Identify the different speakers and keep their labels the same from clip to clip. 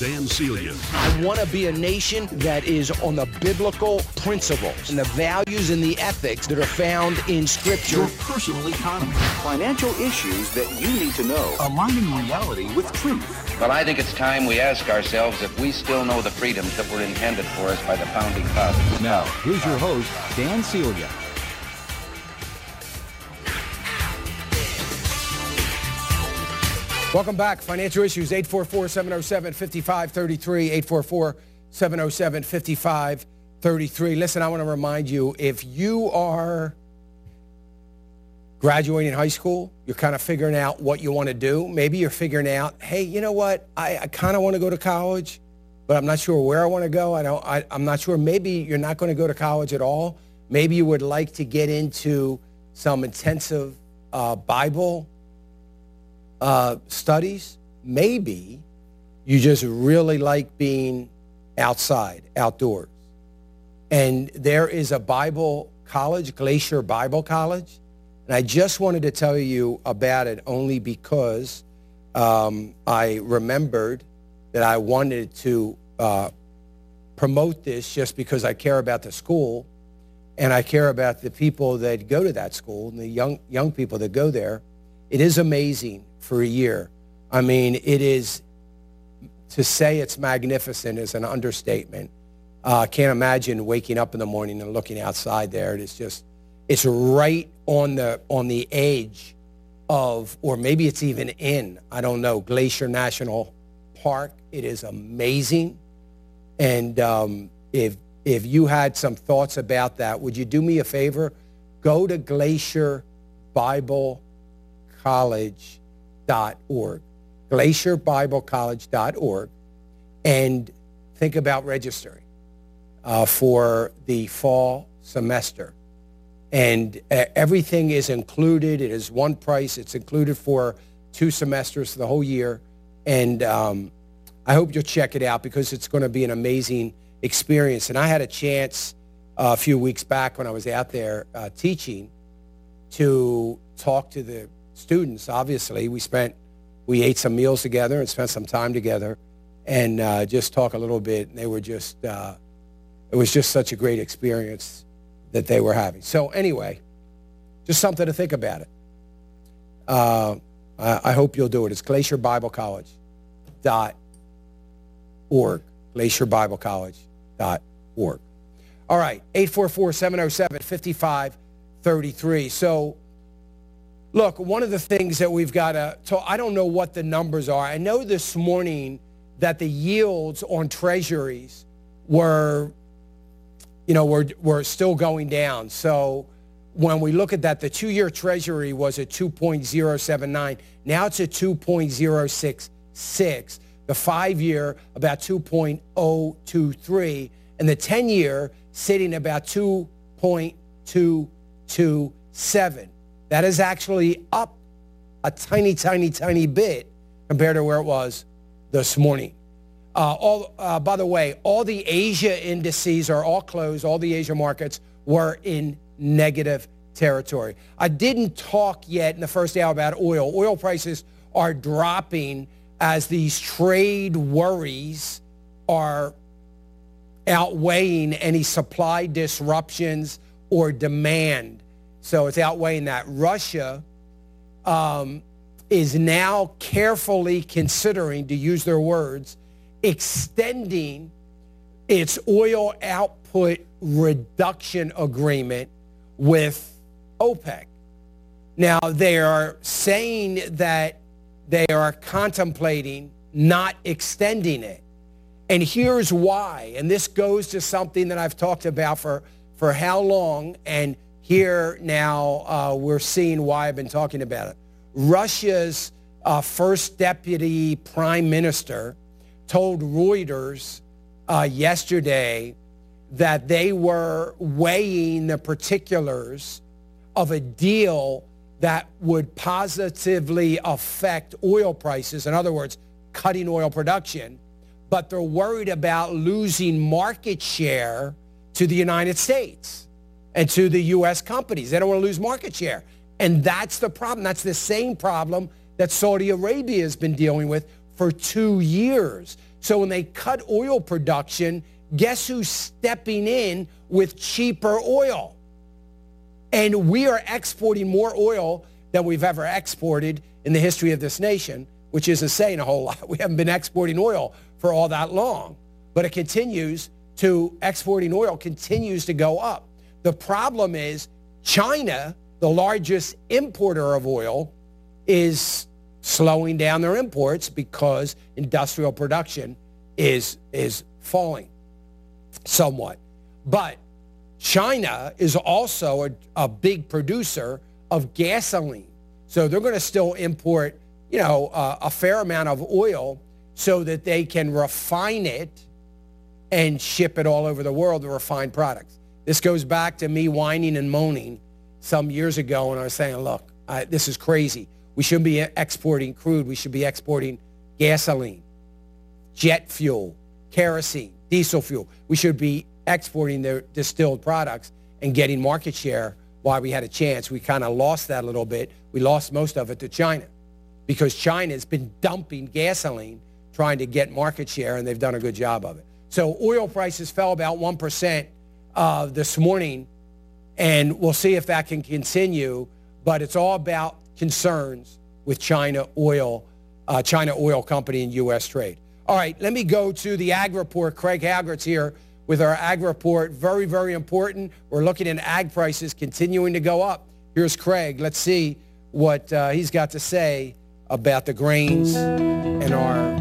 Speaker 1: Dan Celia.
Speaker 2: I want to be a nation that is on the biblical principles and the values and the ethics that are found in Scripture.
Speaker 3: Your personal economy. Financial issues that you need to know. Aligning reality with truth.
Speaker 4: Well, I think it's time we ask ourselves if we still know the freedoms that were intended for us by the Founding Fathers.
Speaker 3: Now, here's your host, Dan Celia.
Speaker 5: Welcome back. Financial Issues, 844-707-5533, 844-707-5533. Listen, I want to remind you, if you are graduating high school, you're kind of figuring out what you want to do. Maybe you're figuring out, hey, you know what? I kind of want to go to college, but I'm not sure where I want to go. I'm not sure. Maybe you're not going to go to college at all. Maybe you would like to get into some intensive Bible studies. Maybe you just really like being outside, outdoors. And there is a Bible college, Glacier Bible College. And I just wanted to tell you about it only because I remembered that I wanted to promote this just because I care about the school and I care about the people that go to that school and the young people that go there. It is amazing for a year. I mean, it is, to say it's magnificent is an understatement. I can't imagine waking up in the morning and looking outside there. It's right on the edge of, or maybe it's even in, I don't know, Glacier National Park. It is amazing. And if you had some thoughts about that, would you do me a favor? Go to glacierbiblecollege.org, glacierbiblecollege.org, and think about registering for the fall semester. And everything is included. It is one price. It's included for 2 semesters for the whole year. And I hope you'll check it out because it's going to be an amazing experience. And I had a chance a few weeks back when I was out there teaching to talk to the students. Obviously, we ate some meals together and spent some time together and just talk a little bit. And they were just, it was just such a great experience that they were having. So anyway, just something to think about it. I hope you'll do it. It's glacierbiblecollege.org, glacierbiblecollege.org. All right, 844-707-5533. So, look, one of the things that we've got to talk, I don't know what the numbers are. I know this morning that the yields on treasuries were still going down. So when we look at that, the 2-year treasury was at 2.079. Now it's at 2.066. The 5-year about 2.023. And the 10-year sitting about 2.227. That is actually up a tiny, tiny, tiny bit compared to where it was this morning. By the way, all the Asia indices are all closed. All the Asia markets were in negative territory. I didn't talk yet in the first hour about oil. Oil prices are dropping as these trade worries are outweighing any supply disruptions or demand. So it's outweighing that. Russia is now carefully considering, to use their words, extending its oil output reduction agreement with OPEC. Now, they are saying that they are contemplating not extending it. And here's why. And this goes to something that I've talked about for how long, and here now we're seeing why I've been talking about it. Russia's first deputy prime minister told Reuters yesterday that they were weighing the particulars of a deal that would positively affect oil prices. In other words, cutting oil production. But they're worried about losing market share to the United States and to the U.S. companies. They don't want to lose market share. And that's the problem. That's the same problem that Saudi Arabia has been dealing with for 2 years. So when they cut oil production, guess who's stepping in with cheaper oil? And we are exporting more oil than we've ever exported in the history of this nation, which isn't saying a whole lot. We haven't been exporting oil for all that long, but exporting oil continues to go up. The problem is China, the largest importer of oil, is slowing down their imports because industrial production is falling somewhat. But China is also a big producer of gasoline. So they're going to still import, a fair amount of oil so that they can refine it and ship it all over the world, the refined products. This goes back to me whining and moaning some years ago when I was saying, look, this is crazy. We shouldn't be exporting crude. We should be exporting gasoline, jet fuel, kerosene, diesel fuel. We should be exporting their distilled products and getting market share while we had a chance. We kind of lost that a little bit. We lost most of it to China because China has been dumping gasoline trying to get market share, and they've done a good job of it. So oil prices fell about 1% this morning, and we'll see if that can continue. But it's all about concerns with China Oil Company and U.S. trade. All right, let me go to the Ag Report. Craig Haggert's here with our Ag Report. Very, very important. We're looking at ag prices continuing to go up. Here's Craig. Let's see what he's got to say about the grains and our...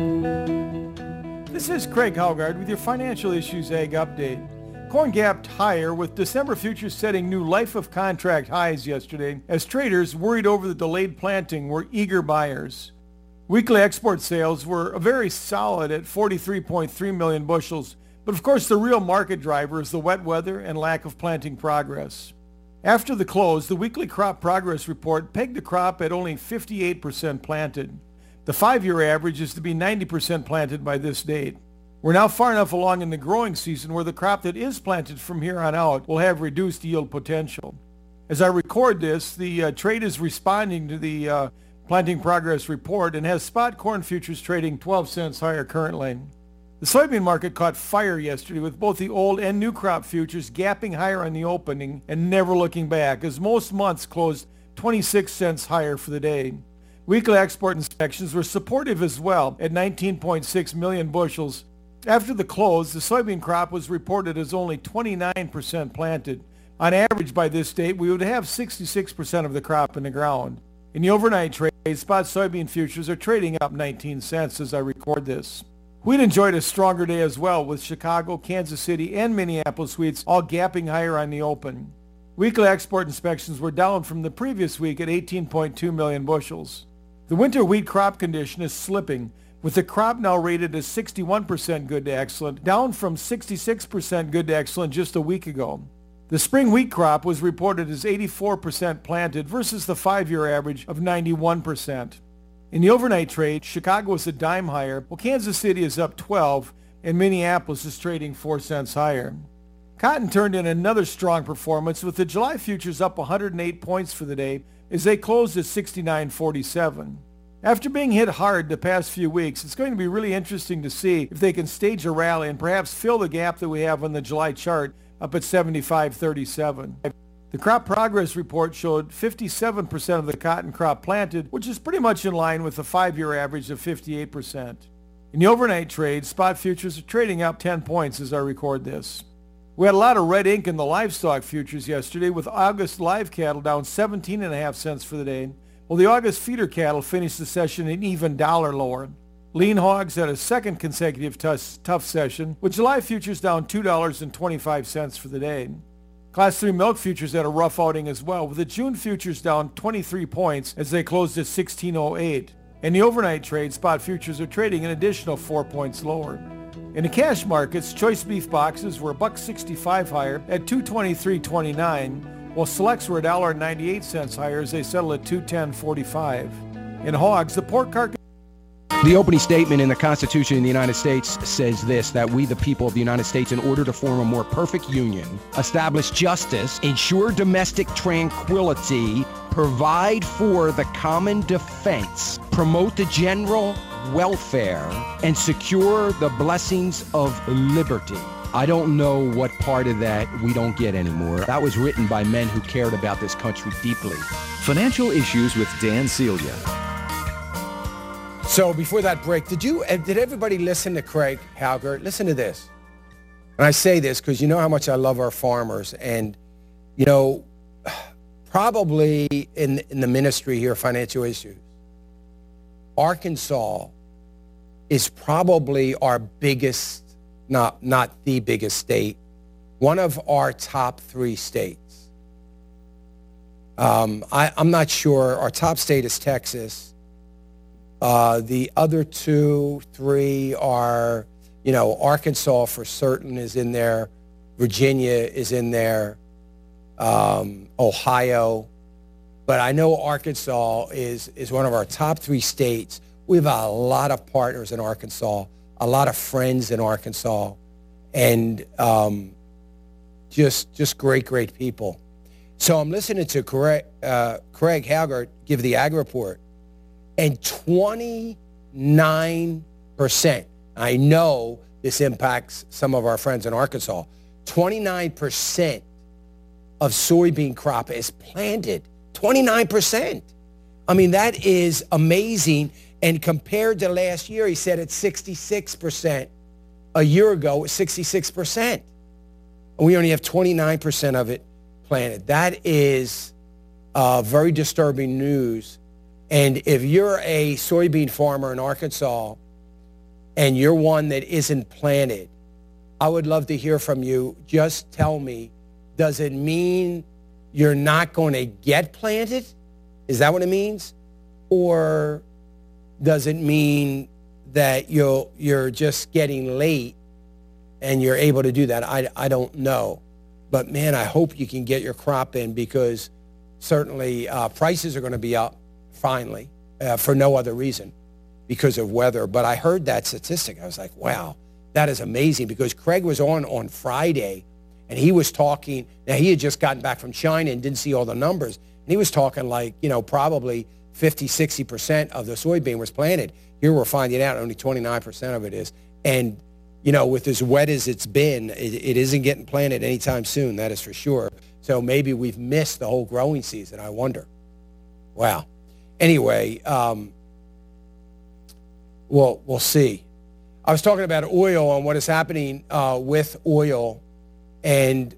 Speaker 1: This is Craig Haugard with your Financial Issues Ag Update. Corn gapped higher with December futures setting new life of contract highs yesterday as traders worried over the delayed planting were eager buyers. Weekly export sales were very solid at 43.3 million bushels, but of course the real market driver is the wet weather and lack of planting progress. After the close, the weekly crop progress report pegged the crop at only 58% planted. The 5-year average is to be 90% planted by this date. We're now far enough along in the growing season where the crop that is planted from here on out will have reduced yield potential. As I record this, the trade is responding to the planting progress report and has spot corn futures trading 12 cents higher currently. The soybean market caught fire yesterday with both the old and new crop futures gapping higher on the opening and never looking back as most months closed 26 cents higher for the day. Weekly export inspections were supportive as well at 19.6 million bushels. After the close, the soybean crop was reported as only 29% planted. On average, by this date, we would have 66% of the crop in the ground. In the overnight trade, spot soybean futures are trading up 19 cents as I record this. Wheat enjoyed a stronger day as well, with Chicago, Kansas City, and Minneapolis wheats all gapping higher on the open. Weekly export inspections were down from the previous week at 18.2 million bushels. The winter wheat crop condition is slipping, with the crop now rated as 61% good to excellent, down from 66% good to excellent just a week ago. The spring wheat crop was reported as 84% planted versus the 5-year average of 91%. In the overnight trade, Chicago is a dime higher, while Kansas City is up 12, and Minneapolis is trading 4 cents higher. Cotton turned in another strong performance, with the July futures up 108 points for the day as they closed at 69.47. After being hit hard the past few weeks, it's going to be really interesting to see if they can stage a rally and perhaps fill the gap that we have on the July chart up at 75.37. The crop progress report showed 57% of the cotton crop planted, which is pretty much in line with the 5-year average of 58%. In the overnight trade, spot futures are trading up 10 points as I record this. We had a lot of red ink in the livestock futures yesterday, with August live cattle down 17.5 cents for the day, while the August feeder cattle finished the session an even $1 lower. Lean hogs had a second consecutive tough session, with July futures down $2.25 for the day. Class 3 milk futures had a rough outing as well, with the June futures down 23 points as they closed at 16.08. In the overnight trade, spot futures are trading an additional 4 points lower. In the cash markets, choice beef boxes were $1.65 higher at $223.29, while selects were $1.98 higher as they settled at $210.45. In hogs, the pork carcass...
Speaker 2: The opening statement in the Constitution of the United States says this, that we, the people of the United States, in order to form a more perfect union, establish justice, ensure domestic tranquility, provide for the common defense, promote the general welfare, and secure the blessings of liberty. I don't know what part of that we don't get anymore. That was written by men who cared about this country deeply.
Speaker 3: Financial Issues with Dan Celia.
Speaker 5: So before that break, did everybody listen to Craig Halgert? Listen to this. And I say this because you know how much I love our farmers. And, you know, probably in the ministry here, Financial Issues, Arkansas is probably our biggest, not the biggest state, one of our top 3 states. I'm not sure. Our top state is Texas. The other 2, 3 are, you know, Arkansas for certain is in there. Virginia is in there. Ohio. But I know Arkansas is one of our top 3 states. We have a lot of partners in Arkansas, a lot of friends in Arkansas, and just great people. So I'm listening to Craig Halgert give the Ag Report, and 29%, I know this impacts some of our friends in Arkansas, 29% of soybean crop is planted. 29%. I mean, that is amazing. And compared to last year, he said it's 66%. A year ago, it was 66%. And we only have 29% of it planted. That is very disturbing news. And if you're a soybean farmer in Arkansas and you're one that isn't planted, I would love to hear from you. Just tell me, does it mean you're not going to get planted? Is that what it means? Or does it mean that you're just getting late and you're able to do that? I don't know. But, man, I hope you can get your crop in, because certainly prices are going to be up finally for no other reason, because of weather. But I heard that statistic. I was like, wow, that is amazing, because Craig was on Friday, and he was talking. Now, he had just gotten back from China and didn't see all the numbers. And he was talking like, you know, probably 50, 60% of the soybean was planted. Here we're finding out only 29% of it is. And, you know, with as wet as it's been, it isn't getting planted anytime soon, that is for sure. So maybe we've missed the whole growing season, I wonder. Wow. Anyway, we'll see. I was talking about oil and what is happening with oil. And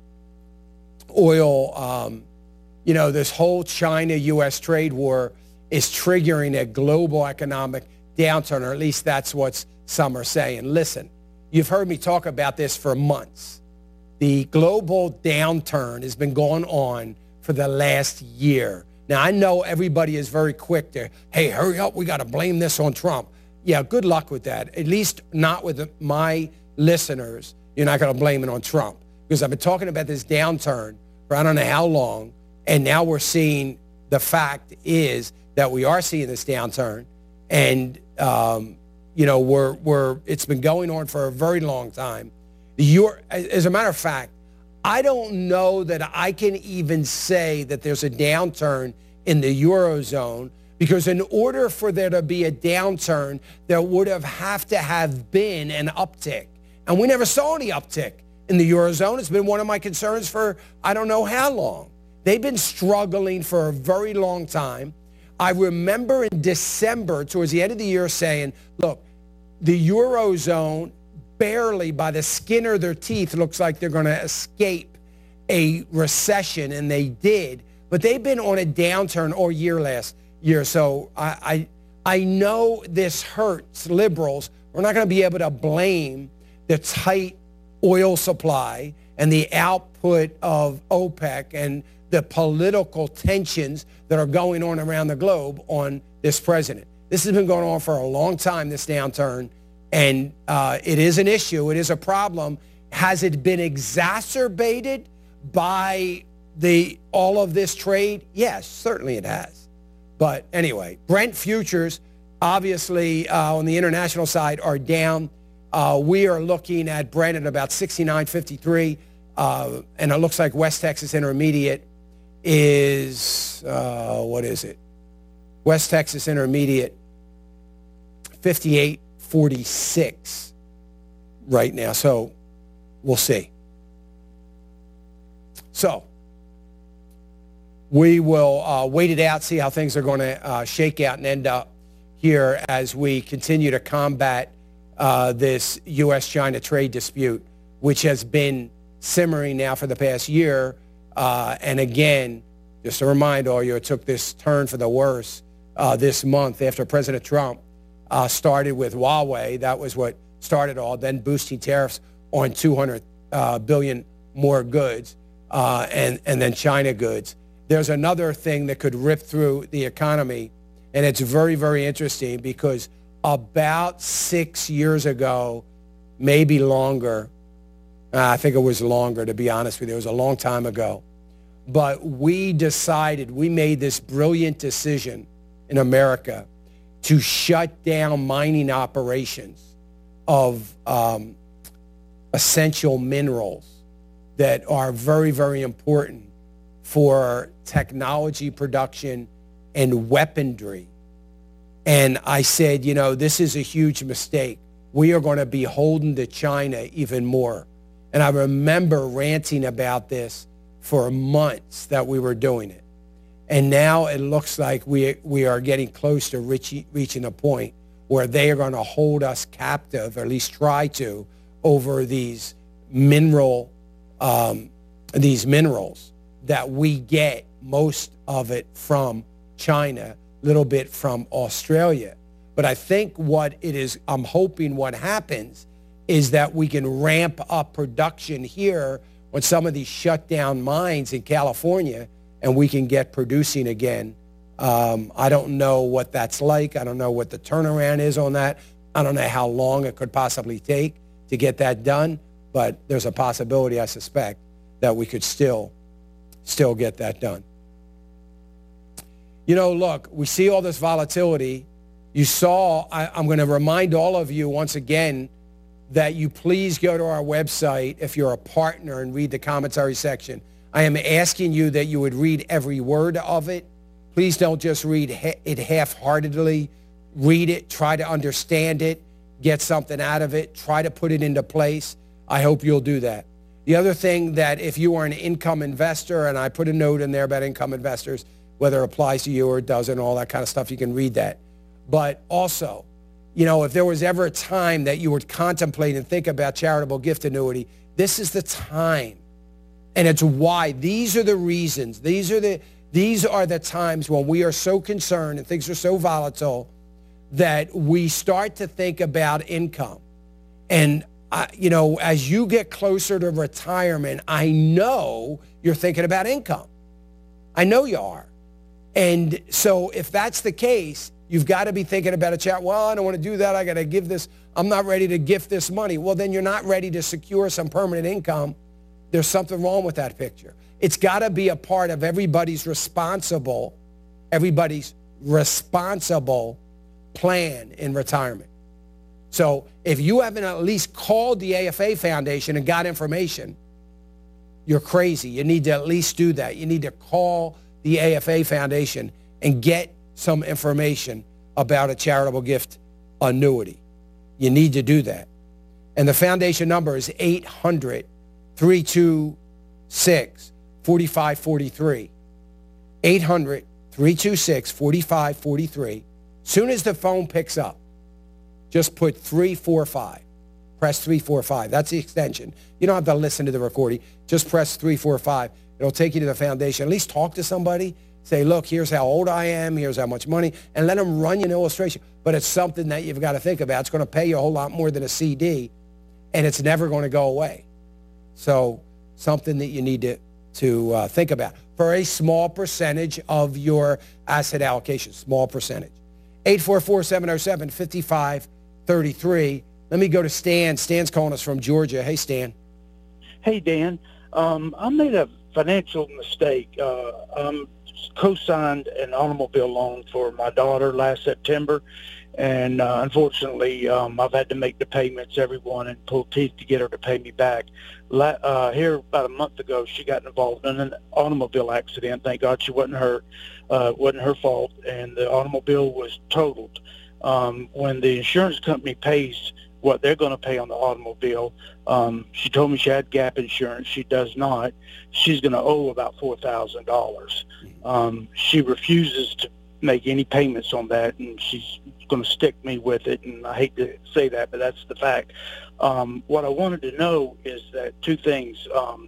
Speaker 5: oil, you know, this whole China-U.S. trade war is triggering a global economic downturn, or at least that's what some are saying. Listen, you've heard me talk about this for months. The global downturn has been going on for the last year. Now, I know everybody is very quick to, hey, hurry up, we got to blame this on Trump. Yeah, good luck with that. At least not with my listeners. You're not going to blame it on Trump, because I've been talking about this downturn for I don't know how long, and now we're seeing, the fact is that we are seeing this downturn, and you know, it's been going on for a very long time. As a matter of fact, I don't know that I can even say that there's a downturn in the Eurozone, because in order for there to be a downturn, there would have to have been an uptick. And we never saw any uptick in the Eurozone. It's been one of my concerns for I don't know how long. They've been struggling for a very long time. I remember in December, towards the end of the year, saying, look, the Eurozone barely, by the skin of their teeth, looks like they're going to escape a recession, and they did. But they've been on a downturn all year last year. So I know this hurts liberals. We're not going to be able to blame the tight oil supply and the output of OPEC and the political tensions that are going on around the globe on this president. This has been going on for a long time, this downturn, and it is an issue. It is a problem. Has it been exacerbated by all of this trade? Yes, certainly it has. But anyway, Brent futures, obviously, on the international side are down. We are looking at Brent at about 69.53, and it looks like West Texas Intermediate is, what is it? West Texas Intermediate, 58.46 right now. So we'll see. So we will wait it out, see how things are going to shake out and end up here as we continue to combat this U.S.-China trade dispute, which has been simmering now for the past year. And again, just to remind all you, it took this turn for the worse this month after President Trump started with Huawei. That was what started all, then boosting tariffs on 200 billion more goods and then China goods. There's another thing that could rip through the economy, and it's very, very interesting because about 6 years ago, maybe longer, I think it was longer, to be honest with you. It was a long time ago. But we made this brilliant decision in America to shut down mining operations of essential minerals that are very, very important for technology production and weaponry. And I said, this is a huge mistake. We are going to be holding to China even more. And I remember ranting about this for months that we were doing it. And now it looks like we are getting close to reaching a point where they are going to hold us captive, or at least try to, over these minerals that we get most of it from China, a little bit from Australia. But I think I'm hoping what happens is that we can ramp up production here on some of these shut down mines in California, and we can get producing again. I don't know what that's like. I don't know what the turnaround is on that. I don't know how long it could possibly take to get that done, but there's a possibility, I suspect, that we could still get that done. Look, we see all this volatility. You saw, I'm going to remind all of you once again that you please go to our website if you're a partner and read the commentary section. I am asking you that you would read every word of it. Please don't just read it half-heartedly. Read it, try to understand it, get something out of it, try to put it into place. I hope you'll do that. The other thing, that if you are an income investor, and I put a note in there about income investors, whether it applies to you or it doesn't, all that kind of stuff, you can read that. But also, if there was ever a time that you would contemplate and think about charitable gift annuity, this is the time. And it's why. These are the reasons. These are the times when we are so concerned and things are so volatile that we start to think about income. And, as you get closer to retirement, I know you're thinking about income. I know you are. And so if that's the case, you've got to be thinking about a chat. Well, I don't want to do that. I got to give this. I'm not ready to gift this money. Well, then you're not ready to secure some permanent income. There's something wrong with that picture. It's got to be a part of everybody's responsible plan in retirement. So if you haven't at least called the AFA Foundation and got information, you're crazy. You need to at least do that. You need to call the AFA Foundation and get some information about a charitable gift annuity. You need to do that. And the foundation number is 800-326-4543. 800-326-4543. Soon as the phone picks up, just put 345. Press 345. That's the extension. You don't have to listen to the recording. Just press 345. It'll take you to the foundation. At least talk to somebody. Say, look, here's how old I am. Here's how much money. And let them run you an illustration. But it's something that you've got to think about. It's going to pay you a whole lot more than a CD. And it's never going to go away. So something that you need to think about for a small percentage of your asset allocation. Small percentage. 844-707-5533. Let me go to Stan. Stan's calling us from Georgia. Hey, Stan.
Speaker 6: Hey, Dan. I made a financial mistake. Co-signed an automobile loan for my daughter last September, And unfortunately, I've had to make the payments, every one, and pull teeth to get her to pay me back. Here about a month ago, she got involved in an automobile accident. Thank God she wasn't hurt. Wasn't her fault, and the automobile was totaled. When the insurance company pays what they're going to pay on the automobile, she told me she had gap insurance. She does not. She's going to owe about $4,000. She refuses to make any payments on that, and she's going to stick me with it, and I hate to say that, but that's the fact. What I wanted to know is that two things.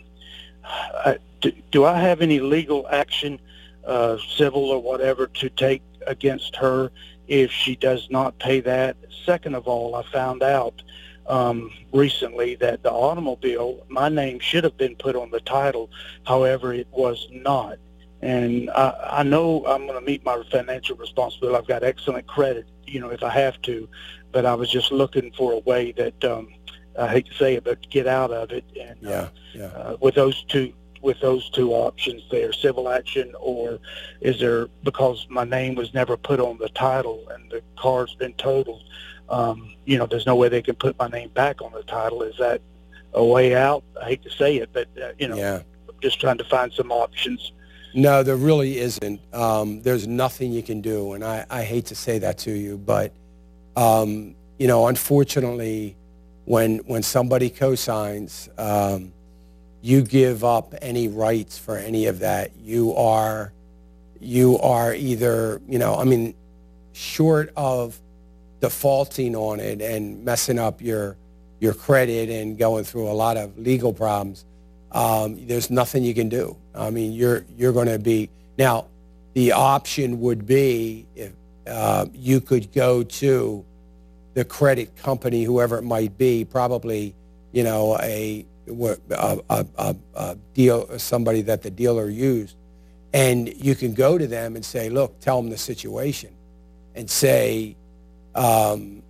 Speaker 6: Do I have any legal action, civil or whatever, to take against her if she does not pay that? Second of all, I found out recently that the automobile, my name should have been put on the title. However, it was not. And I know I'm going to meet my financial responsibility. I've got excellent credit, if I have to. But I was just looking for a way that, I hate to say it, but get out of it. And with those two options there, civil action, or is there, because my name was never put on the title and the car's been totaled, there's no way they can put my name back on the title. Is that a way out? I hate to say it, but, I'm just trying to find some options.
Speaker 5: No, there really isn't. There's nothing you can do, and I hate to say that to you, but, unfortunately, when somebody co-signs, you give up any rights for any of that. You are either, short of defaulting on it and messing up your credit and going through a lot of legal problems, there's nothing you can do. You're going to be, now the option would be if you could go to the credit company, whoever it might be, probably, a deal, somebody that the dealer used, and you can go to them and say, look, tell them the situation, and say, I've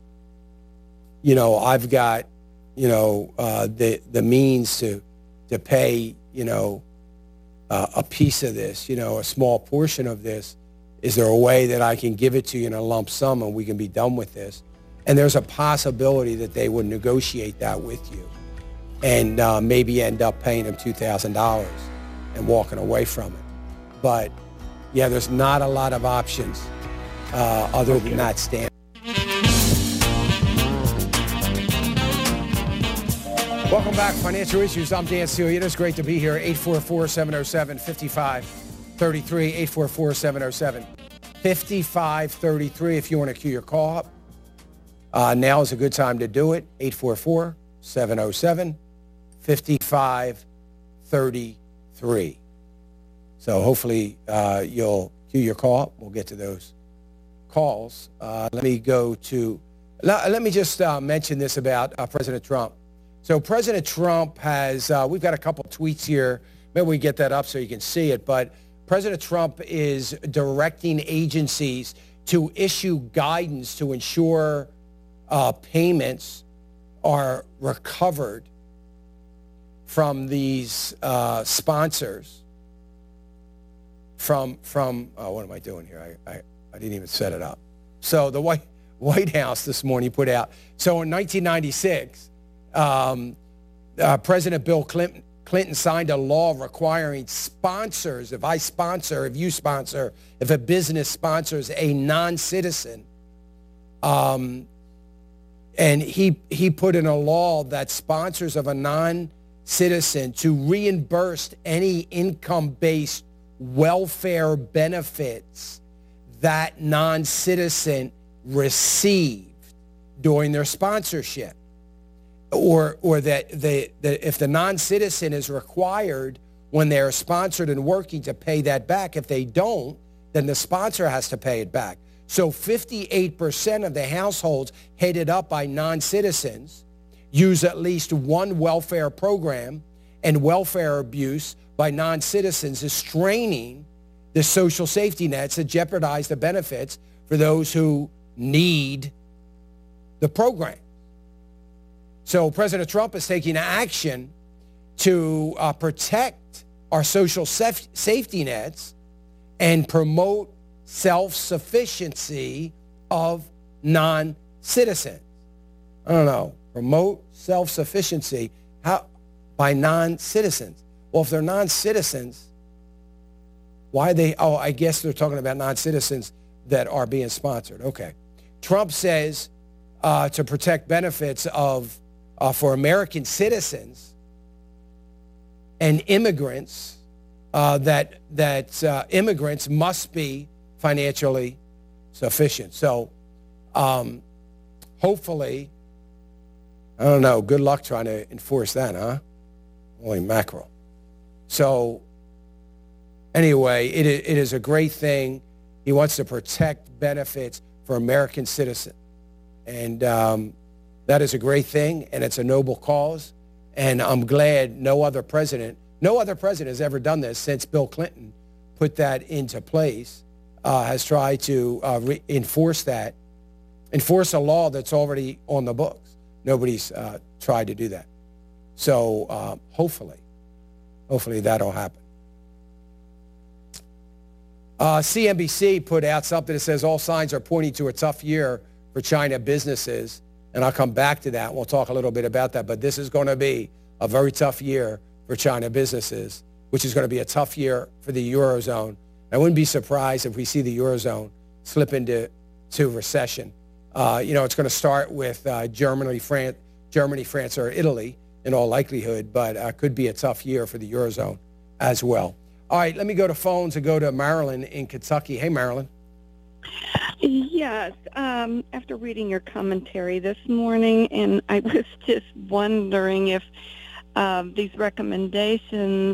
Speaker 5: got, the means to pay, a piece of this, a small portion of this. Is there a way that I can give it to you in a lump sum and we can be done with this? And there's a possibility that they would negotiate that with you and maybe end up paying them $2,000 and walking away from it. But, yeah, there's not a lot of options other than that standard. Welcome back, Financial Issues. I'm Dan Celia. It's great to be here. 844-707-5533. 844-707-5533. If you want to queue your call up, now is a good time to do it. 844-707-5533. So hopefully you'll queue your call up. We'll get to those calls. Let me just mention this about President Trump. So President Trump has, we've got a couple tweets here. Maybe we get that up so you can see it. But President Trump is directing agencies to issue guidance to ensure payments are recovered from these sponsors. What am I doing here? I didn't even set it up. So the White House this morning put out, so in 1996, President Bill Clinton signed a law requiring sponsors, if you sponsor, if a business sponsors a non-citizen, and he put in a law that sponsors of a non-citizen to reimburse any income-based welfare benefits that non-citizen received during their sponsorship. Or that if the non-citizen is required when they're sponsored and working to pay that back, if they don't, then the sponsor has to pay it back. So 58% of the households headed up by non-citizens use at least one welfare program, and welfare abuse by non-citizens is straining the social safety nets that jeopardize the benefits for those who need the program. So President Trump is taking action to protect our social safety nets and promote self-sufficiency of non-citizens. I don't know. Promote self-sufficiency by non-citizens. Well, if they're non-citizens, why are they? Oh, I guess they're talking about non-citizens that are being sponsored. Okay. Trump says to protect benefits for American citizens and immigrants, that immigrants must be financially sufficient. So hopefully, I don't know, good luck trying to enforce that, huh? Holy mackerel. So anyway, it is a great thing. He wants to protect benefits for American citizens. And that is a great thing, and it's a noble cause. And I'm glad no other president has ever done this since Bill Clinton put that into place, has tried to enforce a law that's already on the books. Nobody's tried to do that. So hopefully that'll happen. CNBC put out something that says all signs are pointing to a tough year for China businesses. And I'll come back to that. And we'll talk a little bit about that. But this is going to be a very tough year for China businesses, which is going to be a tough year for the Eurozone. I wouldn't be surprised if we see the Eurozone slip into recession. It's going to start with Germany, France, or Italy in all likelihood, but could be a tough year for the Eurozone as well. All right, let me go to phones and go to Marilyn in Kentucky. Hey, Marilyn.
Speaker 7: Yes, after reading your commentary this morning, and I was just wondering if these recommendations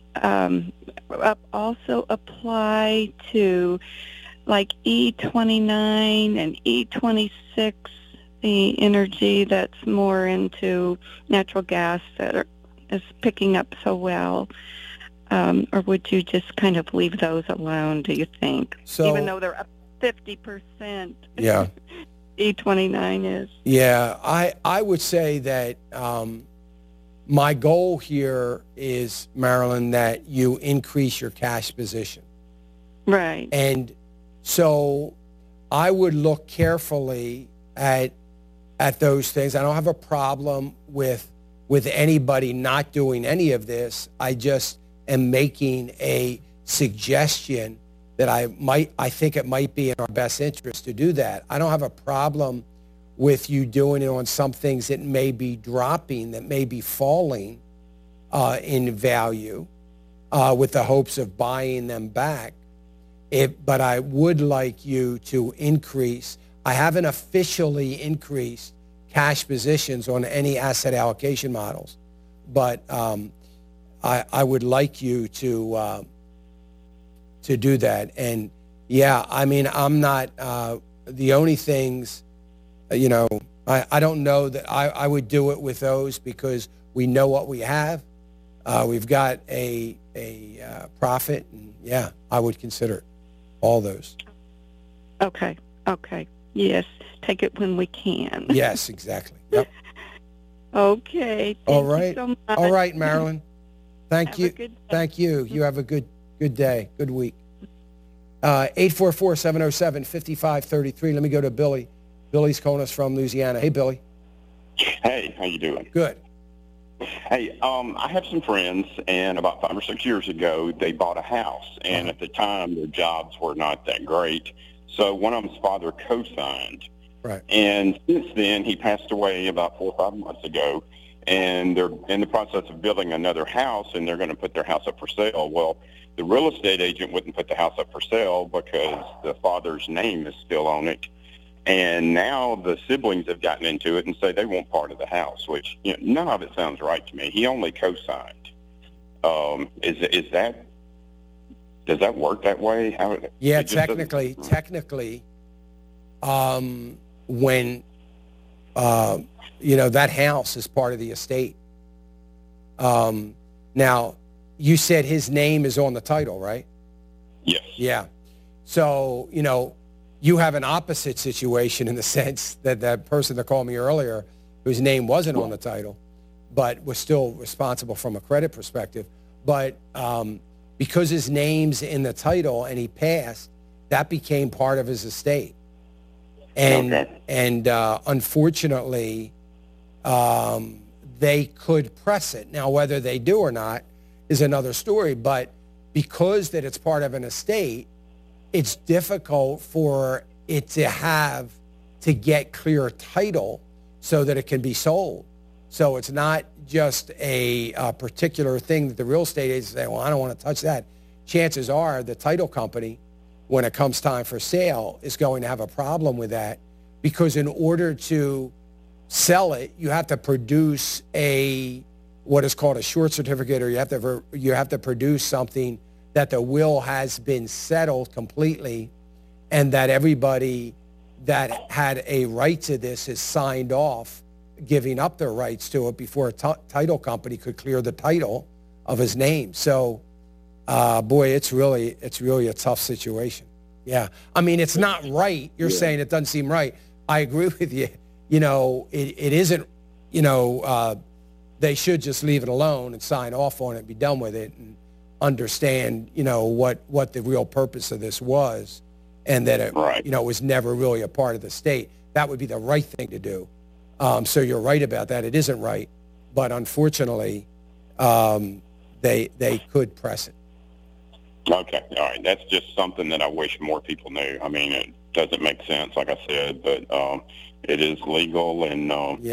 Speaker 7: also apply to like E29 and E26, the energy that's more into natural gas that is picking up so well. Or would you just kind of leave those alone, do you think?
Speaker 5: So,
Speaker 7: even though they're up 50%.
Speaker 5: Yeah.
Speaker 7: E29 is.
Speaker 5: Yeah, I would say that my goal here is, Marilyn, that you increase your cash position.
Speaker 7: Right.
Speaker 5: And so I would look carefully at those things. I don't have a problem with anybody not doing any of this. I just am making a suggestion that I think it might be in our best interest to do that. I don't have a problem with you doing it on some things that may be dropping, that may be falling in value, with the hopes of buying them back. But I would like you to increase. I haven't officially increased cash positions on any asset allocation models, but I would like you to do that. And yeah, I mean, I'm not the only things, I don't know that I would do it with those because we know what we have. We've got a profit, and yeah, I would consider it. All those.
Speaker 7: Okay. Yes, take it when we can.
Speaker 5: Yes, exactly. Yep.
Speaker 7: Okay.
Speaker 5: All right.
Speaker 7: You so much.
Speaker 5: All right, Marilyn. Thank you.
Speaker 7: Thank
Speaker 5: you. You have a good day, good week. 844-707-5533. Let me go to Billy. Billy's calling us from Louisiana. Hey, Billy.
Speaker 8: Hey, how you doing?
Speaker 5: Good.
Speaker 8: Hey, I have some friends, and about 5 or 6 years ago, they bought a house, and at the time, their jobs were not that great. So one of them's father co-signed.
Speaker 5: Right.
Speaker 8: And since then, he passed away about 4 or 5 months ago, and they're in the process of building another house, and they're going to put their house up for sale. Well, the real estate agent wouldn't put the house up for sale because the father's name is still on it. And now the siblings have gotten into it and say they want part of the house, which none of it sounds right to me. He only co-signed. Does that work that way?
Speaker 5: Yeah, technically, when that house is part of the estate. Now, you said his name is on the title, right?
Speaker 8: Yes.
Speaker 5: Yeah. So you have an opposite situation in the sense that that person that called me earlier, whose name wasn't on the title, but was still responsible from a credit perspective. But because his name's in the title and he passed, that became part of his estate. And unfortunately, they could press it. Now, whether they do or not is another story. But because that it's part of an estate, it's difficult for it to get clear title so that it can be sold. So it's not just a particular thing that the real estate agents say, well, I don't want to touch that. Chances are the title company, when it comes time for sale, is going to have a problem with that, because in order to sell it, you have to produce what is called a short certificate, or you have to produce something that the will has been settled completely, and that everybody that had a right to this is signed off, giving up their rights to it before a title company could clear the title of his name. So, boy, it's really a tough situation. Yeah, I mean, it's not right. You're saying it doesn't seem right. I agree with you. You know, it isn't. You know, they should just leave it alone and sign off on it, and be done with it, and understand, you know, what the real purpose of this was, and that it, you know, was never really a part of the state. That would be the right thing to do. So you're right about that. It isn't right, but unfortunately, they could press it.
Speaker 8: Okay, all right. That's just something that I wish more people knew. I mean, it doesn't make sense, like I said, but it is legal, and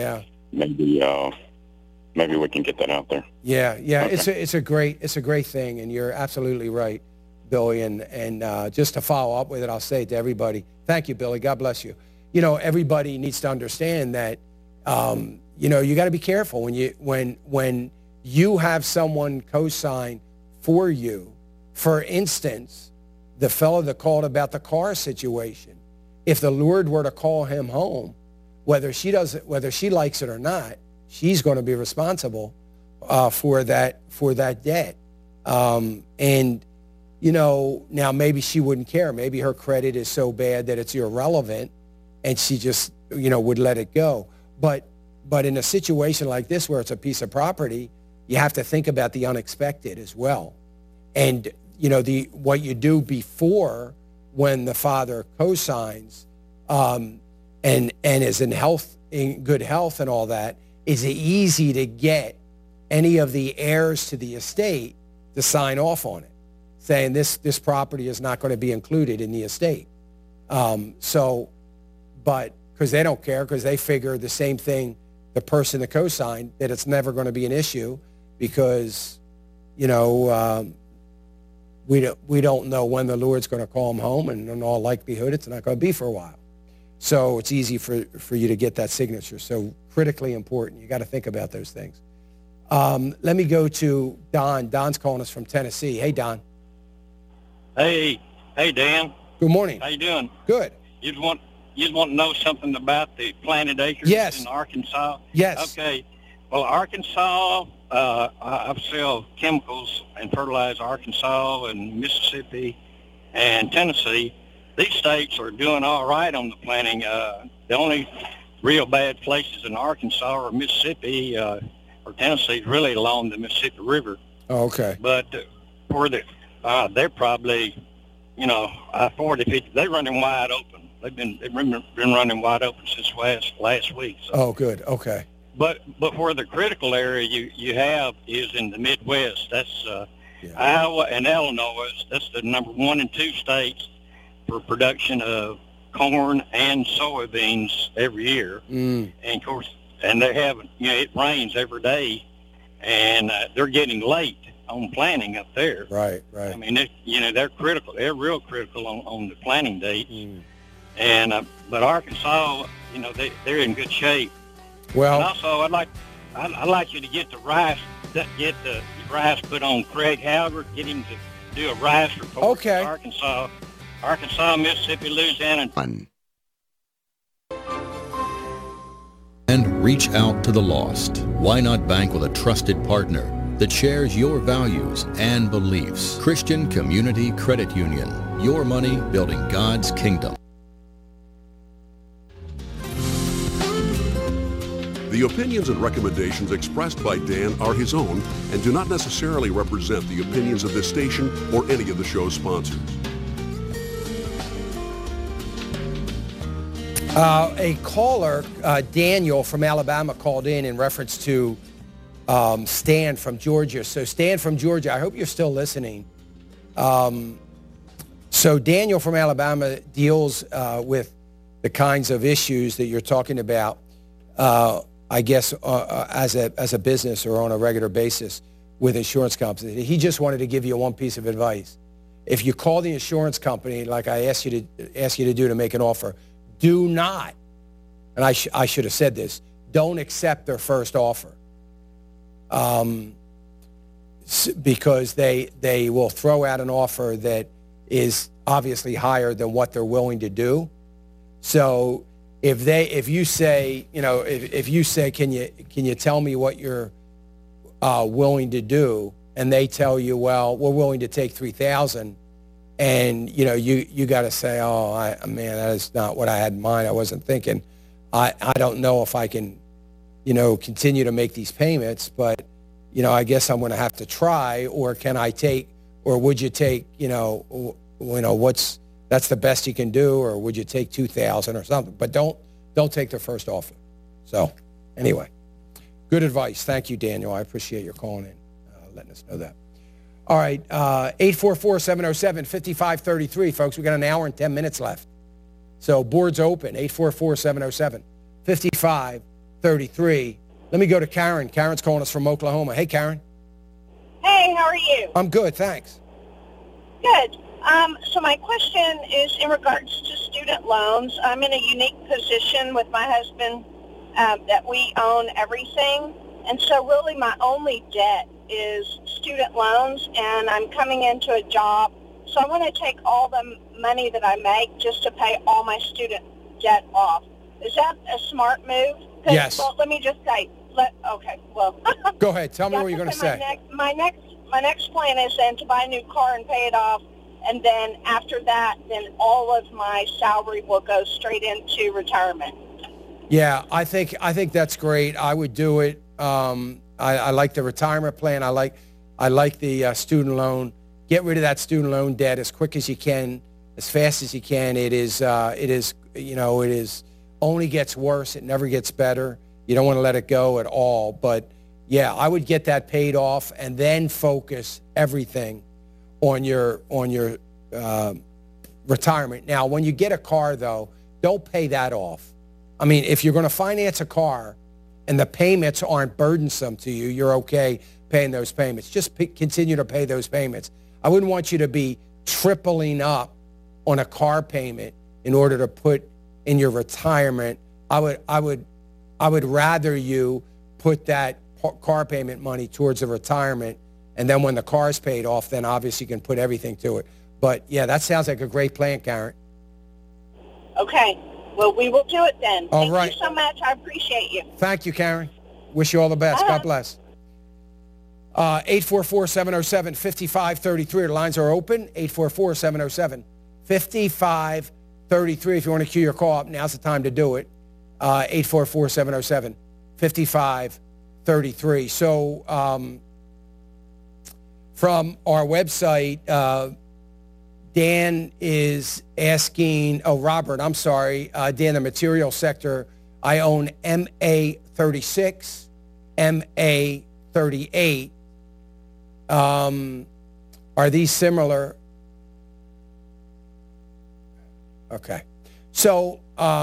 Speaker 8: maybe we can get that out there.
Speaker 5: Yeah. Okay. It's a great thing, and you're absolutely right, Billy. And just to follow up with it, I'll say to everybody, thank you, Billy. God bless you. You know, everybody needs to understand that. You know, you got to be careful when you have someone co-sign for you. For instance, the fellow that called about the car situation, if the Lord were to call him home, whether she likes it or not, she's going to be responsible for that debt. And you know, now maybe she wouldn't care. Maybe her credit is so bad that it's irrelevant, and she just, you know, would let it go. But in a situation like this where it's a piece of property, you have to think about the unexpected as well. And you know, what you do before, when the father co-signs and is in good health and all that, is easy to get any of the heirs to the estate to sign off on it, saying this property is not going to be included in the estate. But because they don't care, because they figure the same thing, the person that co-signed, that it's never going to be an issue, because, you know, we don't know when the Lord's going to call them home, and in all likelihood, it's not going to be for a while. So it's easy for you to get that signature. So critically important. You got to think about those things. Let me go to Don. Don's calling us from Tennessee. Hey, Don.
Speaker 9: Hey, Dan.
Speaker 5: Good morning.
Speaker 9: How you doing?
Speaker 5: Good.
Speaker 9: You'd want to know something about the planted acres in Arkansas?
Speaker 5: Yes.
Speaker 9: Okay. Well, Arkansas, I sell chemicals and fertilize Arkansas and Mississippi and Tennessee. These states are doing all right on the planting. The only real bad places in Arkansas or Mississippi or Tennessee is really along the Mississippi River.
Speaker 5: Oh, okay.
Speaker 9: But they're probably, you know, 40, 50. They're running wide open. They've been running wide open since last week. So.
Speaker 5: Oh, good. Okay.
Speaker 9: But where the critical area you have is in the Midwest. That's Iowa and Illinois. That's the number 1 and 2 states for production of corn and soybeans every year. And of course, they're having, you know, it rains every day, and they're getting late on planting up there.
Speaker 5: Right.
Speaker 9: I mean, they're critical. They're real critical on the planting dates. And but Arkansas, you know, they're in good shape.
Speaker 5: Well,
Speaker 9: and also I'd like you to get the rice put on Craig Halbert. Get him to do a rice report.
Speaker 5: Okay.
Speaker 9: Arkansas, Mississippi, Louisiana.
Speaker 10: And reach out to the lost. Why not bank with a trusted partner that shares your values and beliefs? Christian Community Credit Union. Your money building God's kingdom.
Speaker 11: The opinions and recommendations expressed by Dan are his own and do not necessarily represent the opinions of this station or any of the show's sponsors.
Speaker 5: A caller, Daniel from Alabama, called in reference to Stan from Georgia. So Stan from Georgia, I hope you're still listening. So Daniel from Alabama deals with the kinds of issues that you're talking about, I guess, as a business or on a regular basis with insurance companies. He just wanted to give you one piece of advice. If you call the insurance company, like I asked you to do to make an offer, do not, and I should have said this, don't accept their first offer. Because they will throw out an offer that is obviously higher than what they're willing to do. So if you say, can you tell me what you're willing to do, and they tell you, well, we're willing to take $3,000, and you got to say, man, that is not what I had in mind. I wasn't thinking. I don't know if I can, continue to make these payments, but I guess I'm going to have to try. Or can I take? Or would you take? That's the best you can do, or would you take $2,000 or something? But don't take the first offer. So anyway, good advice. Thank you, Daniel. I appreciate your calling in, letting us know that. All right, 844-707-5533, folks. We got an hour and 10 minutes left. So board's open, 844-707-5533. Let me go to Karen. Karen's calling us from Oklahoma. Hey, Karen.
Speaker 12: Hey, how are you?
Speaker 5: I'm good, thanks.
Speaker 12: Good. So my question is in regards to student loans. I'm in a unique position with my husband that we own everything. And so really my only debt is student loans, and I'm coming into a job. So I want to take all the money that I make just to pay all my student debt off. Is that a smart move?
Speaker 5: Yes.
Speaker 12: Well, let me just say, okay, well.
Speaker 5: Go ahead. Tell me what you're going to say.
Speaker 12: My next plan is then to buy a new car and pay it off. And then after that, then all of my salary will go straight into retirement.
Speaker 5: Yeah, I think that's great. I would do it. I like the retirement plan. I like the student loan. Get rid of that student loan debt as quick as you can, as fast as you can. It is only gets worse. It never gets better. You don't want to let it go at all. But yeah, I would get that paid off and then focus everything on your retirement. Now, when you get a car, though, don't pay that off. I mean, if you're going to finance a car and the payments aren't burdensome to you, you're okay paying those payments. Just continue to pay those payments. I wouldn't want you to be tripling up on a car payment in order to put in your retirement. I would rather you put that car payment money towards the retirement, and then when the car's paid off, then obviously you can put everything to it. But yeah, that sounds like a great plan, Karen.
Speaker 12: Okay. Well, we will do it then.
Speaker 5: All right.
Speaker 12: Thank you so much. I appreciate you.
Speaker 5: Thank you, Karen. Wish you all the best. God bless. 844-707-5533. The lines are open. 844-707-5533. If you want to queue your call up, now's the time to do it. 844-707-5533. So from our website, Dan is asking, Robert, I'm sorry, Dan, the material sector, I own MA36, MA38. Are these similar? Okay. So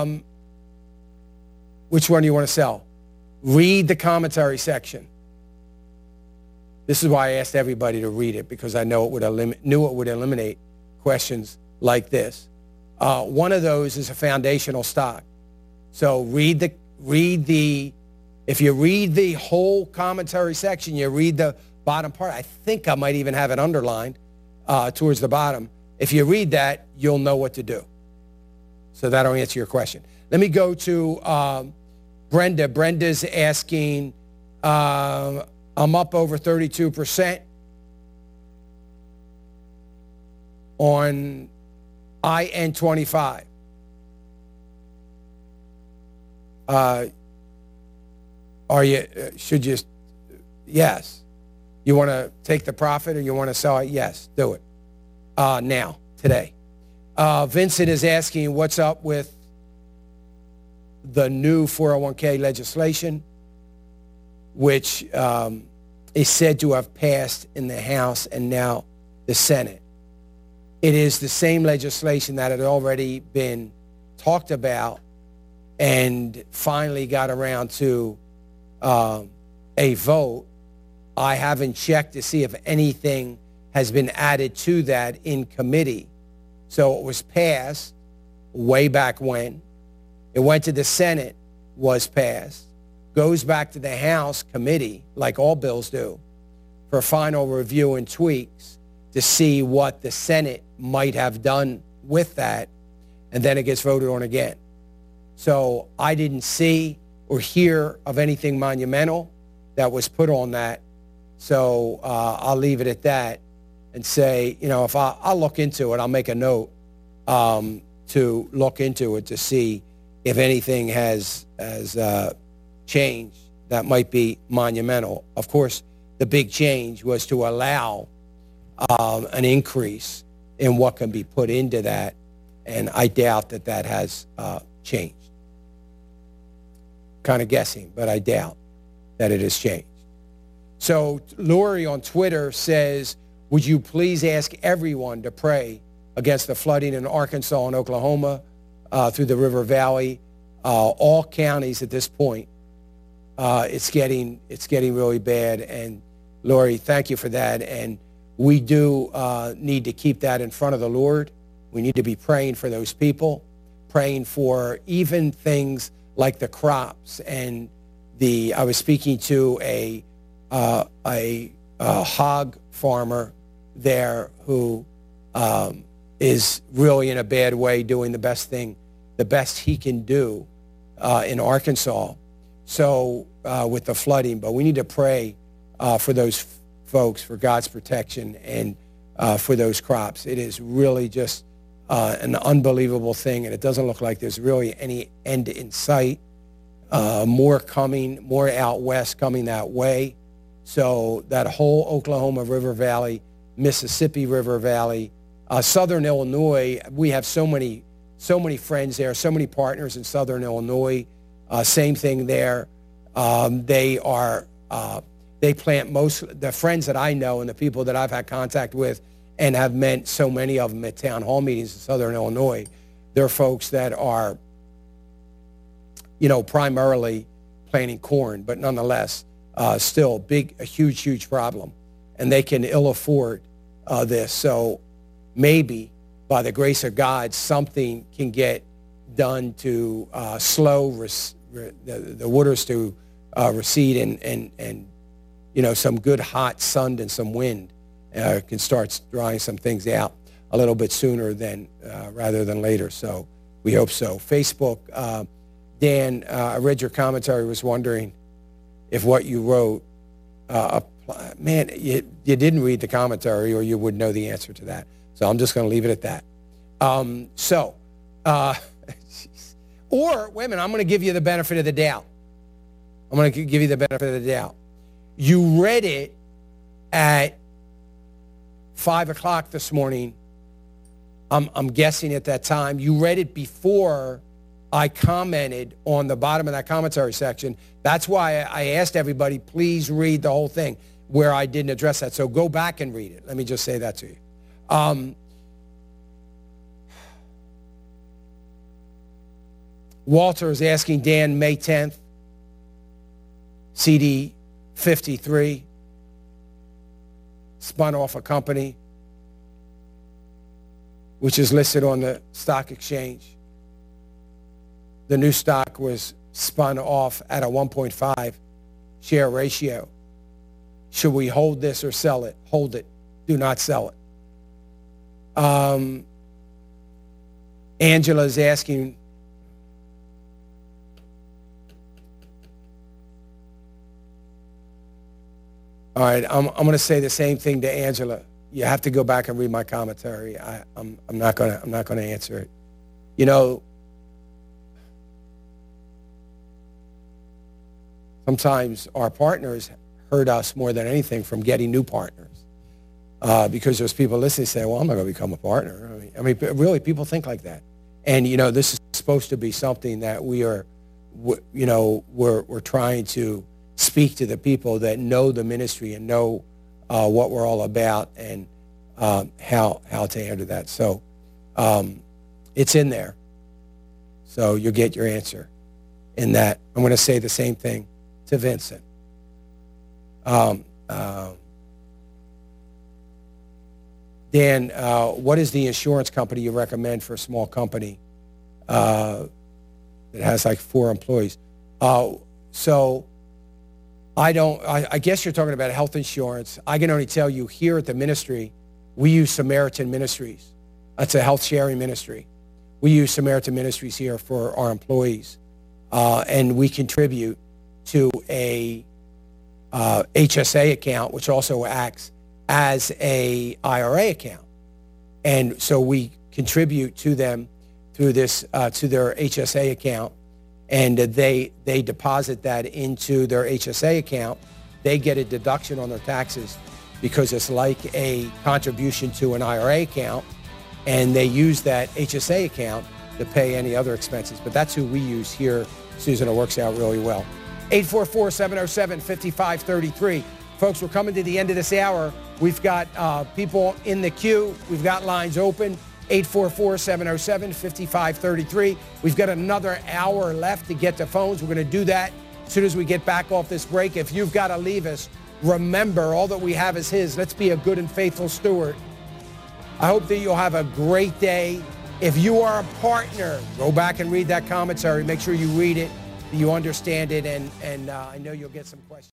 Speaker 5: which one do you want to sell? Read the commentary section. This is why I asked everybody to read it, because I know it would eliminate questions like this. One of those is a foundational stock. So if you read the whole commentary section, you read the bottom part. I think I might even have it underlined towards the bottom. If you read that, you'll know what to do. So that'll answer your question. Let me go to Brenda. Brenda's asking, I'm up over 32% on IN25. Yes. You want to take the profit or you want to sell it? Yes, do it. Now, today. Vincent is asking what's up with the new 401k legislation, which is said to have passed in the House and now the Senate. It is the same legislation that had already been talked about and finally got around to a vote. I haven't checked to see if anything has been added to that in committee. So it was passed way back when. It went to the Senate, was passed, goes back to the House committee, like all bills do, for final review and tweaks to see what the Senate might have done with that, and then it gets voted on again. So I didn't see or hear of anything monumental that was put on that. So I'll leave it at that and say, if I'll look into it, I'll make a note to look into it to see if anything has changed that might be monumental. Of course, the big change was to allow an increase in what can be put into that, and I doubt that has changed. Kind of guessing, but I doubt that it has changed. So Lori on Twitter says, would you please ask everyone to pray against the flooding in Arkansas and Oklahoma through the River Valley, all counties at this point. It's getting really bad. And Lori, thank you for that. And we do need to keep that in front of the Lord. We need to be praying for those people, praying for even things like the crops. And I was speaking to a hog farmer there who is really in a bad way, doing the best he can do in Arkansas. So with the flooding, but we need to pray for those folks, for God's protection and for those crops. It is really just an unbelievable thing, and it doesn't look like there's really any end in sight. More out west coming that way. So that whole Oklahoma River Valley, Mississippi River Valley, Southern Illinois, we have so many friends there, so many partners in Southern Illinois. Same thing there. They plant the friends that I know and the people that I've had contact with and have met so many of them at town hall meetings in Southern Illinois. They're folks that are, primarily planting corn, but nonetheless, still a huge problem. And they can ill afford this. So maybe by the grace of God, something can get done to slow the waters to recede and some good hot sun and some wind can start drying some things out a little bit sooner rather than later. So we hope so. Facebook, Dan, I read your commentary, was wondering if what you wrote, man, you didn't read the commentary or you would know the answer to that. So I'm just going to leave it at that. Or, wait a minute, I'm going to give you the benefit of the doubt. I'm going to give you the benefit of the doubt. You read it at 5 o'clock this morning. I'm guessing at that time. You read it before I commented on the bottom of that commentary section. That's why I asked everybody, please read the whole thing where I didn't address that. So go back and read it. Let me just say that to you. Walter is asking Dan, May 10th, CD 53, spun off a company which is listed on the stock exchange. The new stock was spun off at a 1.5 share ratio. Should we hold this or sell it? Hold it. Do not sell it. Angela is asking, all right, I'm going to say the same thing to Angela. You have to go back and read my commentary. I'm not going to answer it. Sometimes our partners hurt us more than anything from getting new partners, because there's people listening saying, "Well, I'm not going to become a partner." I mean, really, people think like that. And this is supposed to be something that we are we're trying to speak to the people that know the ministry and know what we're all about and how to handle that. So it's in there. So you'll get your answer in that. I'm going to say the same thing to Vincent. Dan, what is the insurance company you recommend for a small company that has like 4 employees? So I guess you're talking about health insurance. I can only tell you here at the ministry, we use Samaritan Ministries. That's a health sharing ministry. We use Samaritan Ministries here for our employees. And we contribute to a HSA account, which also acts as a IRA account. And so we contribute to them through this, to their HSA account. And they deposit that into their HSA account. They get a deduction on their taxes because it's like a contribution to an IRA account, and they use that HSA account to pay any other expenses. But that's who we use here, Susan. It works out really well. 844-707-5533. Folks, we're coming to the end of this hour. We've got people in the queue. We've got lines open. 844-707-5533. We've got another hour left to get to phones. We're going to do that as soon as we get back off this break. If you've got to leave us, remember, all that we have is his. Let's be a good and faithful steward. I hope that you'll have a great day. If you are a partner, go back and read that commentary. Make sure you read it, you understand it, and I know you'll get some questions.